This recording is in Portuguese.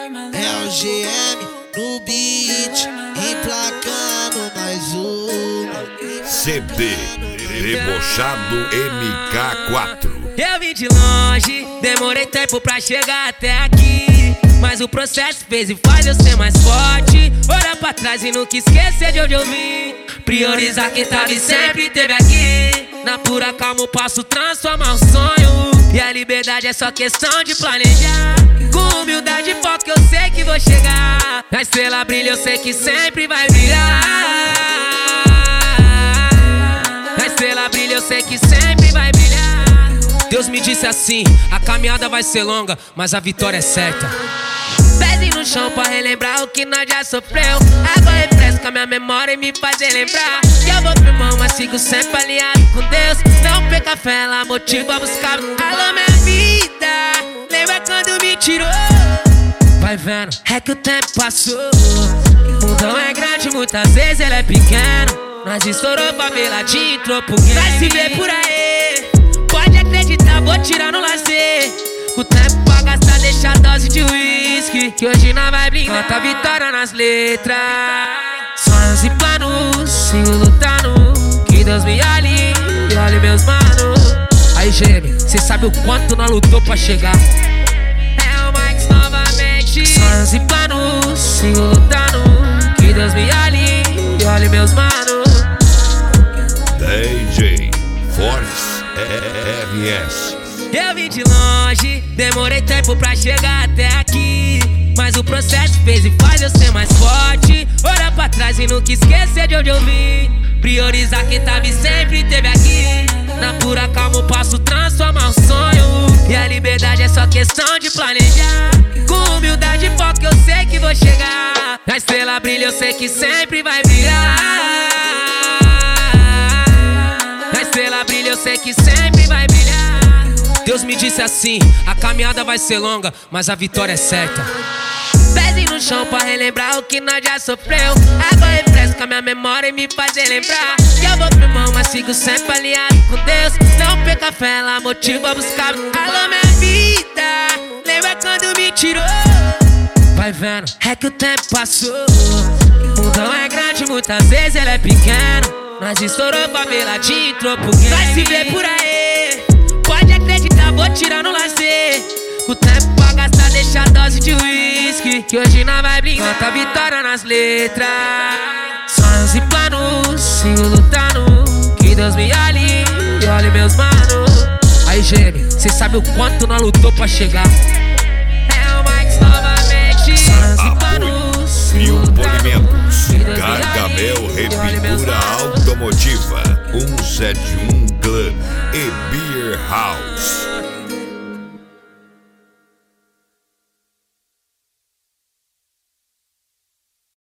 É o GM no beat, emplacando mais uma. CD Debochado MK4. Eu vim de longe, demorei tempo pra chegar até aqui, mas o processo fez e faz eu ser mais forte. Olhar pra trás e nunca esquecer de onde eu vim. Priorizar quem tava e sempre teve aqui. Na pura calma eu posso transformar um sonho, e a liberdade é só questão de planejar. Com humildade e foco eu sei que vou chegar. A estrela brilha, eu sei que sempre vai brilhar. A estrela brilha, eu sei que sempre vai brilhar. Deus me disse assim: a caminhada vai ser longa, mas a vitória é certa. Pezinho no chão pra relembrar o que nós já sofreu. Água refresca minha memória e me faz relembrar que eu vou firmão, mas sigo sempre alinhado com Deus. Não perca fé, ela motiva a buscar. Alô, minha vida, lembra quando me tirou? Vai vendo, é que o tempo passou. O mundão é grande, muitas vezes ele é pequeno. Nós estourou favela, te entrou pro game. Vai se ver por aí, pode acreditar, vou tirar no lazer. O tempo pra gastar, deixa a dose de uísque, que hoje nós vai blindar. Canta a vitória nas letras. Sonhos e planos, sigo lutando, que Deus me olhe e olhe meus manos. Aí, GM, cê sabe o quanto nós lutou pra chegar. É o Max novamente. Sonhos e planos, sigo lutando, que Deus me olhe e olhe meus manos. DJ Force RS. Eu vim de longe, demorei tempo pra chegar até aqui, mas o processo fez e faz eu ser mais forte. Olhar pra trás e nunca esquecer de onde eu vim. Priorizar quem tava e sempre teve aqui. Na pura calma eu posso transformar um sonho, e a liberdade é só questão de planejar. Com humildade e foco eu sei que vou chegar. A estrela brilha, eu sei que sempre vai brilhar. A estrela brilha, eu sei que sempre vai brilhar. Deus me disse assim: a caminhada vai ser longa, mas a vitória é certa. Pezinho no chão pra relembrar o que nós já sofreu. Água refresca minha memória e me faz relembrar que eu vou firmão, mas sigo sempre alinhado com Deus. Não perca fé, ela motiva a buscar. Alô, minha vida, lembra quando me tirou? Vai vendo, é que o tempo passou. O mundão é grande, muitas vezes ele é pequeno. Nós estourou favela, te entrou pro game. Vai se ver por aí, pode acreditar, vou tirar no lazer. O tempo pra gastar, deixa a dose de uísque, que hoje nós vai blindar. Canta a vitória nas letras. Sonhos e planos, sigo lutando, que Deus me olhe e olhe meus manos. Aí, GM, cê sabe o quanto nós lutou pra chegar. É o Max novamente. Sonhos e planos, sigo Polimentos, lutando, Gargamel Repintura Automotiva, 171 Club e Beer House.